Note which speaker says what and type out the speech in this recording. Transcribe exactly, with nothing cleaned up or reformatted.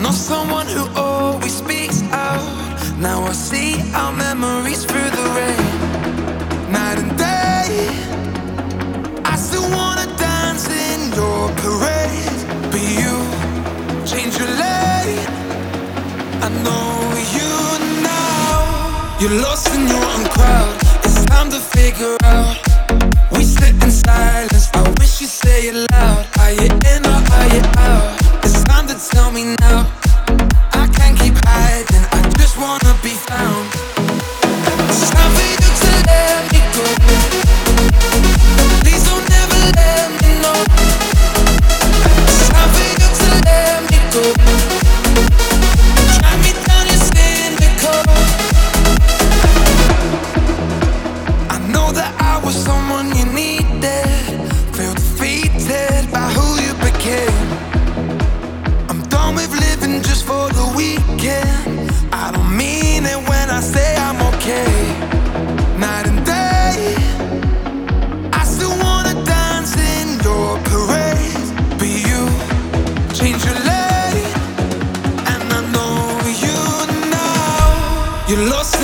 Speaker 1: know someone who always speaks out. Now I see our memories through the rain. Night and day, I still wanna dance in your parade. But you change your lane. I know you now. You're lost in your own crowd. It's time to figure out. We sit in silence. I wish you'd say it loud. Are you in or are you out? It's time to tell me now. I can't keep hiding. I just wanna be found. It's time for you to let me go. Please don't ever let me know. It's time for you to let me go. Drive me down your cynical. I know that I was someone you needed. Feel defeated by who you became. I'm done with living just for the weekend. I don't mean it when I say I'm okay. Night and day, I still wanna dance in your parade. But you change your lane, and I know you now. You're lost